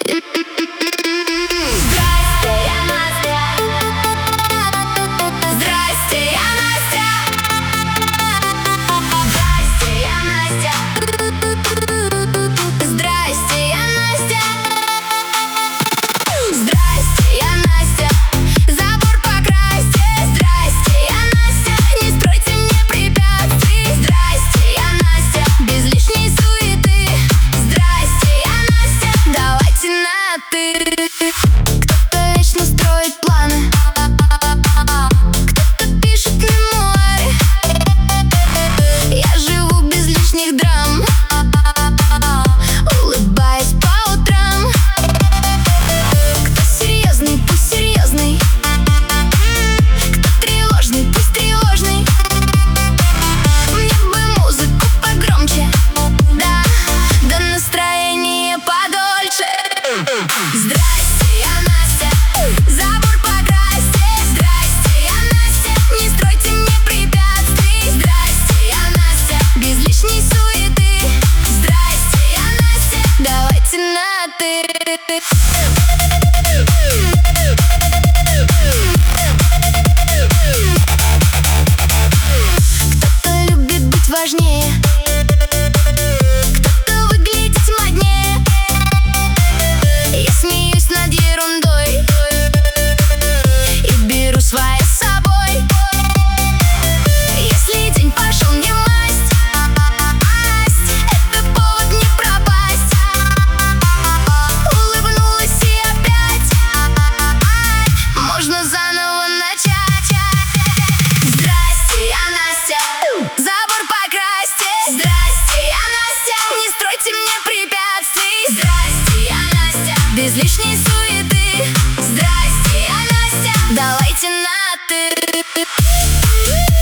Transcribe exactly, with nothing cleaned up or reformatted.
Здрасте, я Настя, забор покрасьте. Здрасте, я Настя, не стройте мне препятствий. Здрасте, я Настя, без лишней суеты. Здрасте, я Настя, давайте на ты. Кто-то любит быть важнее, кто-то выглядеть моднее. Я смеюсь над ерундой и беру свое с собой. Если день пошел не в масть, это повод не пропасть. Улыбнулась и опять можно заново начать. Здрасте, я Настя, забор покрасьте. Здрасте, я Настя, не стройте мне препятствий. Здрасте, я Настя, без лишней суеты. Здрасте, я Настя, давайте на ты.